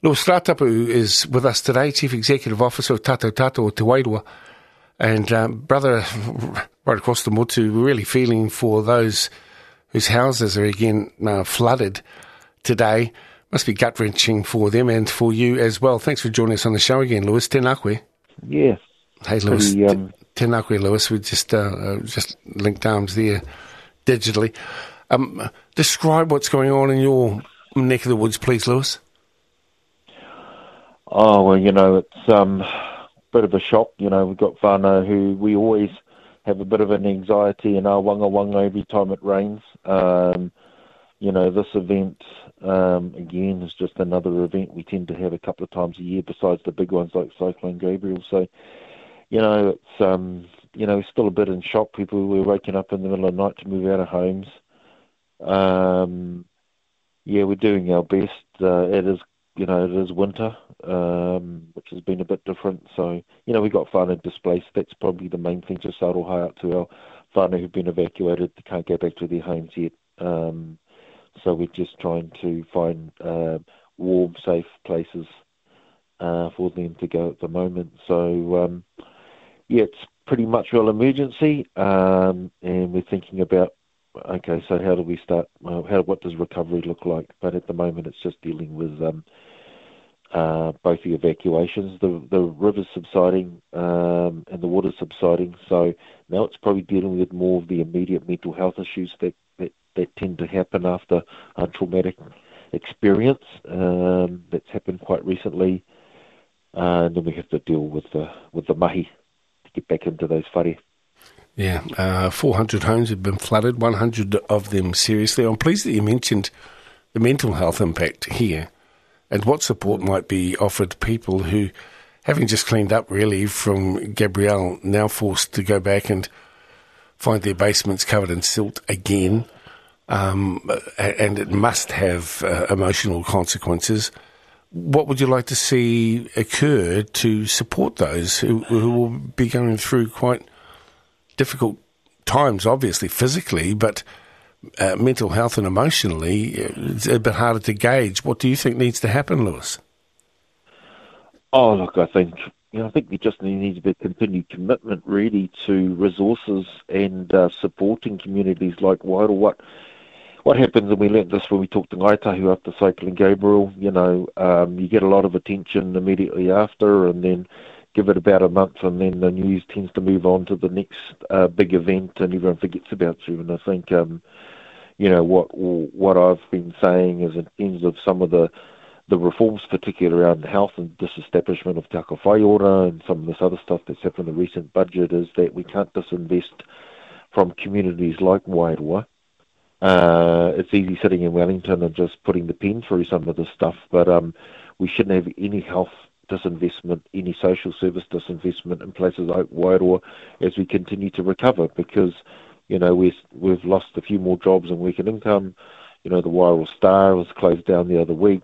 Lewis Ratapu is with us today, Chief Executive Officer of Tato Tato o Te Wairua. And brother, right across the motu, we're really feeling for those whose houses are again flooded today. Must be gut-wrenching for them and for you as well. Thanks for joining us on the show again, Lewis. Tēnā koe. Yes. Hey, Lewis. Tēnā koe, Lewis. We just linked arms there digitally. Describe what's going on in your neck of the woods, please, Lewis. Oh, well, it's a bit of a shock. We've got whānau who we always have a bit of an anxiety in our wanga every time it rains. This event, again, is just another event we tend to have a couple of times a year besides the big ones like Cyclone Gabriel. So, it's, we're still a bit in shock. People were waking up in the middle of the night to move out of homes. We're doing our best. It is winter, which has been a bit different. So, we got whānau displaced. That's probably the main thing. Just aroha out to our whānau who've been evacuated. They can't go back to their homes yet. So we're just trying to find warm, safe places for them to go at the moment. So, it's pretty much real emergency. And we're thinking about, okay, so how do we start? What does recovery look like? But at the moment, it's just dealing with both the evacuations, the river's subsiding, and the water's subsiding. So now it's probably dealing with more of the immediate mental health issues that tend to happen after a traumatic experience that's happened quite recently. And then we have to deal with the mahi to get back into those whare. Yeah, 400 homes have been flooded, 100 of them seriously. I'm pleased that you mentioned the mental health impact here and what support might be offered to people who, having just cleaned up really from Gabrielle, now forced to go back and find their basements covered in silt again. And it must have emotional consequences. What would you like to see occur to support those who will be going through quite difficult times, obviously, physically, but mental health and emotionally, it's a bit harder to gauge. What do you think needs to happen, Lewis? Oh, look, I think there just needs to be a continued commitment, really, to resources and supporting communities like Wairoa. What happens, and we learnt this when we talked to Ngaitahu after Cyclone Gabriel, you get a lot of attention immediately after, and then give it about a month, and then the news tends to move on to the next big event, and everyone forgets about you. And I think, what I've been saying is in terms of some of the reforms, particularly around health and disestablishment of Te Aka Whai Ora and some of this other stuff that's happened in the recent budget, is that we can't disinvest from communities like Wairoa. It's easy sitting in Wellington and just putting the pen through some of this stuff, but we shouldn't have any health disinvestment, any social service disinvestment in places like Wairoa as we continue to recover, because we've lost a few more jobs and working income. The Wairoa Star was closed down the other week.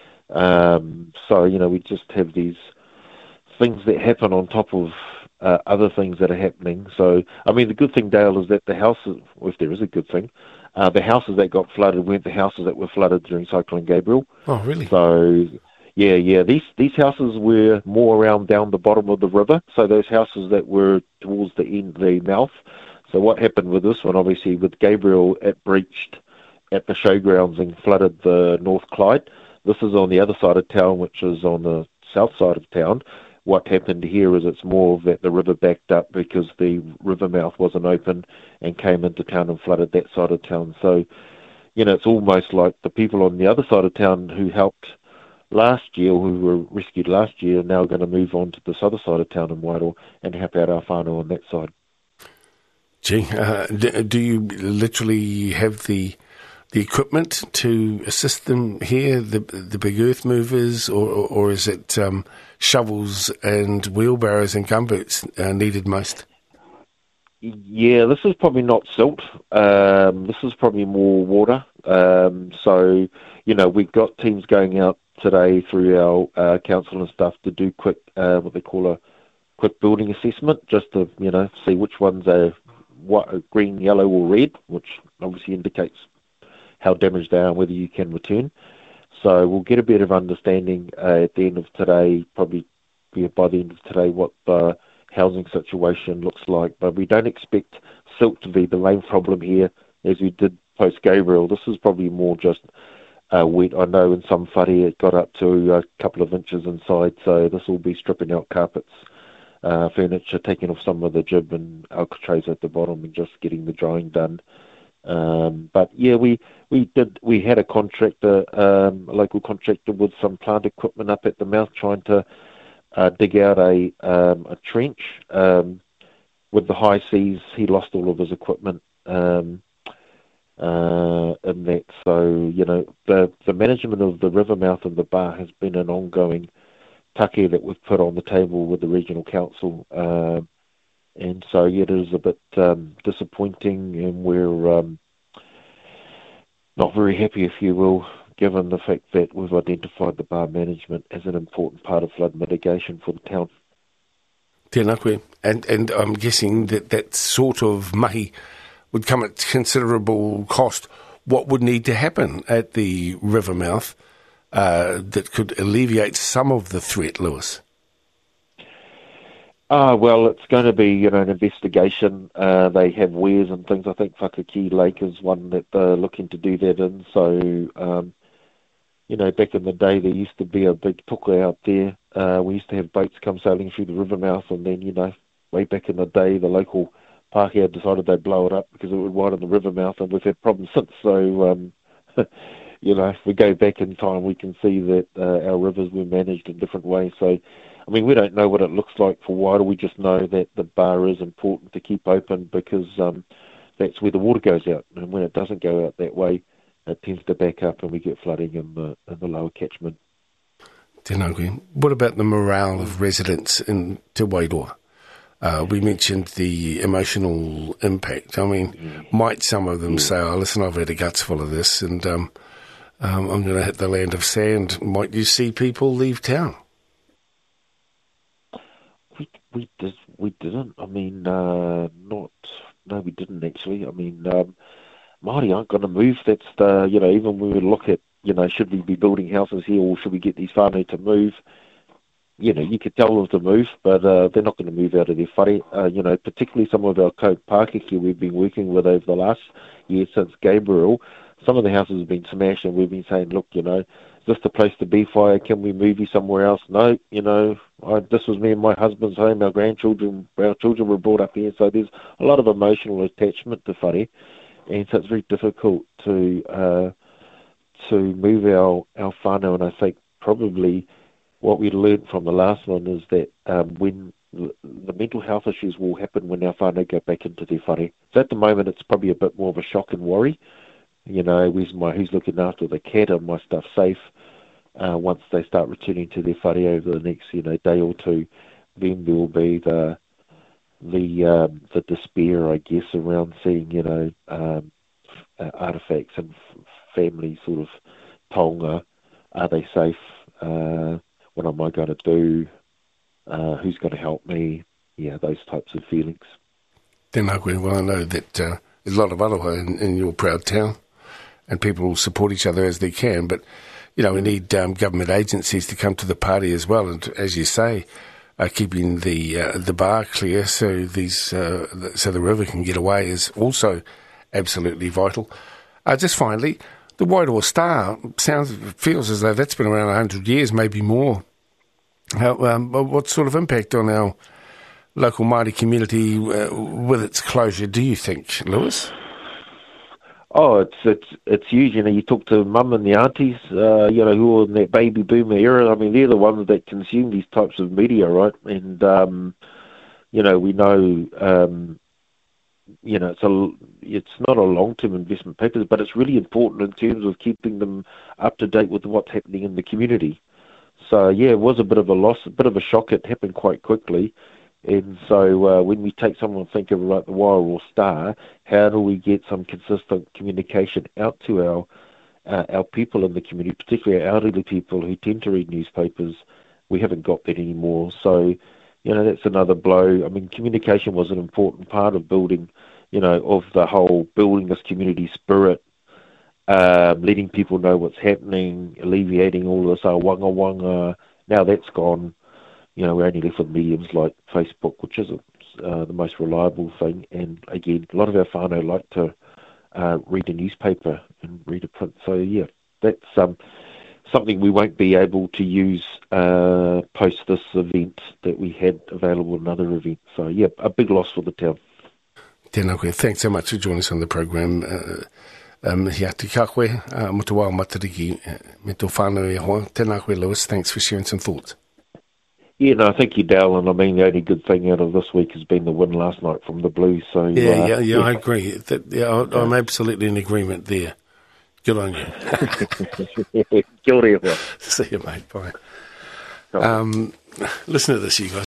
So we just have these things that happen on top of other things that are happening. So, the good thing, Dale, is that the houses, if there is a good thing, the houses that got flooded weren't the houses that were flooded during Cyclone Gabriel. Oh, really? So, yeah. These houses were more around down the bottom of the river. So those houses that were towards the end, the mouth. So what happened with this one, obviously, with Gabriel, it breached at the showgrounds and flooded the North Clyde. This is on the other side of town, which is on the south side of town. What happened here is it's more that the river backed up because the river mouth wasn't open and came into town and flooded that side of town. So, it's almost like the people on the other side of town who helped last year, who were rescued last year, are now going to move on to this other side of town in Wairoa and help out our whānau on that side. Gee, do you literally have the equipment to assist them here, the big earth movers, or is it shovels and wheelbarrows and gumboots needed most? Yeah, this is probably not silt. This is probably more water. So, we've got teams going out today through our council and stuff to do quick, what they call a quick building assessment, just to, see which ones are green, yellow or red, which obviously indicates how damaged they are and whether you can return. So we'll get a bit of understanding at the end of today, probably by the end of today, what the housing situation looks like. But we don't expect silt to be the main problem here, as we did post-Gabriel. This is probably more just wet. I know in some whare it got up to a couple of inches inside, so this will be stripping out carpets, furniture, taking off some of the jib and alcatraz at the bottom and just getting the drying done. But yeah, we had a contractor, a local contractor with some plant equipment up at the mouth trying to dig out a trench. With the high seas, he lost all of his equipment in that. So, the management of the river mouth and the bar has been an ongoing take that we've put on the table with the regional council. And so, yeah, it is a bit disappointing, and we're not very happy, if you will, given the fact that we've identified the bar management as an important part of flood mitigation for the town. Tēnā koe. And I'm guessing that sort of mahi would come at considerable cost. What would need to happen at the river mouth that could alleviate some of the threat, Lewis? Well, it's going to be, an investigation. They have weirs and things. I think Whakakī Lake is one that they're looking to do that in. So, back in the day, there used to be a big tuka out there. We used to have boats come sailing through the river mouth, and then, way back in the day, the local Pākehā decided they'd blow it up because it would widen the river mouth, and we've had problems since. So, if we go back in time, we can see that our rivers were managed in different ways. So, we don't know what it looks like for Wairoa. We just know that the bar is important to keep open because that's where the water goes out. And when it doesn't go out that way, it tends to back up and we get flooding in the lower catchment. Tēnā koe. What about the morale of residents in Te Wairoa? We mentioned the emotional impact. Might some of them say, listen, I've had a guts full of this and I'm going to hit the land of sand. Might you see people leave town? We didn't. No, we didn't actually. Māori aren't going to move. That's even when we look at, should we be building houses here or should we get these whānau to move? You could tell them to move, but they're not going to move out of their whare. Particularly some of our Pākehā we've been working with over the last year since Gabriel. Some of the houses have been smashed and we've been saying, look, is this the place to be, whare? Can we move you somewhere else? No, this was me and my husband's home. Our children were brought up here, so there's a lot of emotional attachment to whare, and so it's very difficult to move our whānau. And I think probably what we learned from the last one is that when the mental health issues will happen when our whānau go back into their whare. So at the moment, it's probably a bit more of a shock and worry. Who's looking after the cat? Are my stuff safe? Once they start returning to their whare over the next, day or two, then there will be the despair, I guess, around seeing, artifacts and family sort of taonga. Are they safe? What am I going to do? Who's going to help me? Yeah, those types of feelings. Tēnā koe. Well, I know that there's a lot of aroha in your proud town, and people will support each other as they can, but we need government agencies to come to the party as well, and as you say, keeping the bar clear so so the river can get away is also absolutely vital. Just finally, the Wairoa Star feels as though that's been around 100 years, maybe more. What sort of impact on our local Māori community with its closure do you think, Lewis? Oh, it's huge. You talk to mum and the aunties, who are in that baby boomer era. They're the ones that consume these types of media, right? And we know, it's not a long-term investment package, but it's really important in terms of keeping them up to date with what's happening in the community. So yeah, it was a bit of a loss, a bit of a shock. It happened quite quickly. And so when we take someone and think of like the Wairoa Star, how do we get some consistent communication out to our people in the community, particularly our elderly people who tend to read newspapers? We haven't got that anymore. So, that's another blow. Communication was an important part of building, of the whole building this community spirit letting people know what's happening, alleviating all of this wanga wanga. Now that's gone. We're only left with mediums like Facebook, which isn't the most reliable thing. And again, a lot of our whānau like to read a newspaper and read a print. So yeah, that's something we won't be able to use post this event that we had available in another event. So yeah, a big loss for the town. Tēnā koe. Thanks so much for joining us on the program. Hia te ka koe, mo te wā matariki, me tō whānau e hoa. Tēnā koe, Lewis. Thanks for sharing some thoughts. Yeah, no, thank you, Dale. And I mean, the only good thing out of this week has been the win last night from the Blues. So yeah, I agree. I'm absolutely in agreement there. Good on you. Kia ora. See you, mate. Bye. Listen to this, you guys.